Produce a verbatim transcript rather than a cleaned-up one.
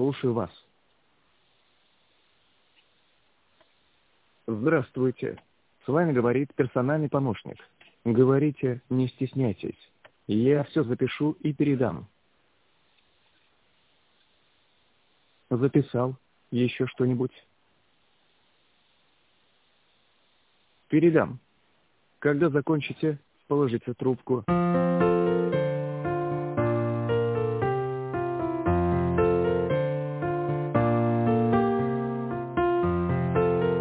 слушаю вас. Здравствуйте. С вами говорит персональный помощник. Говорите, не стесняйтесь. Я все запишу и передам. Записал. Еще что-нибудь? Передам. Когда закончите, положите трубку.